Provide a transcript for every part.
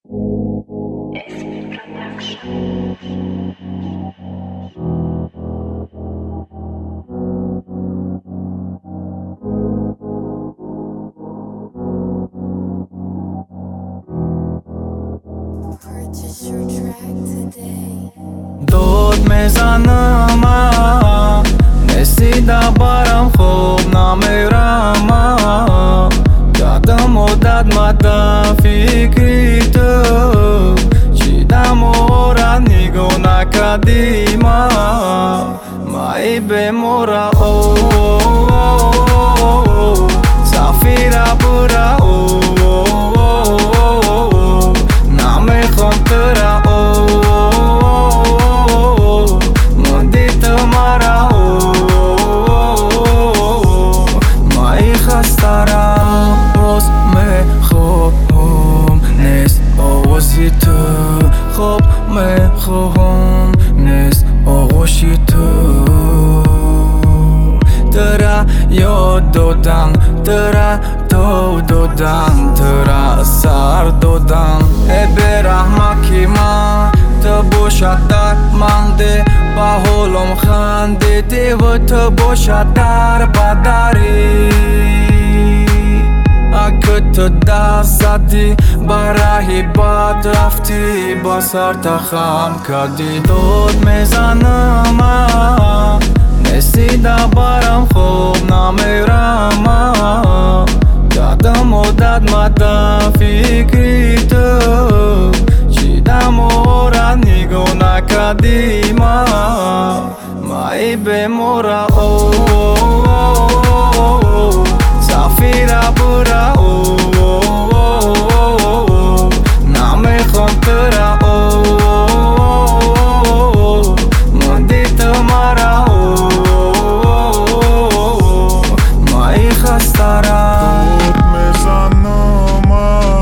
Dod մեզանմա Նեսիդա բարամ խոբ նամերամա Դադամ օդատ մատա ֆիկրիտը Չիդամ օրանի գոնակա դիմա Մայի բեմորա Սաֆիրա բուրա Նամե խոնտրա Խոբ մե խոհոմ նես օղոշիտը Տրա յոդոդան, տրա տովդոդան, տրա սարդոդան Էբեր ահմակիմա, տբոշատար մանդե Պահոլոմ խանդե, տևը տբոշատար բադարի Ակըտը դազադի, բարահի բադ ռավտի Բասար տախամ կադի Դոդ մեզանմա Նեսիդա բարամ խոբ նամերամա Դադամ օդատ մատա ֆիկրիտը Չիդամ օրանի գոնակա դիմա Մայի բեմորա Սաֆիրա բուրա Նամե խոնտրա Մնդիտը մարա Մայի խաստարա Դոդ մեզանմա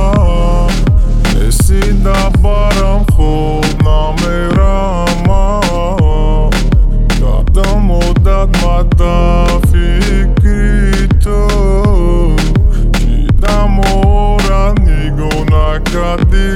Նեսիդա բարամ խոբ նամերամա Դադամ օդատ մատա ֆիկրիտը Չիդամ օրանի գոնակա դիմա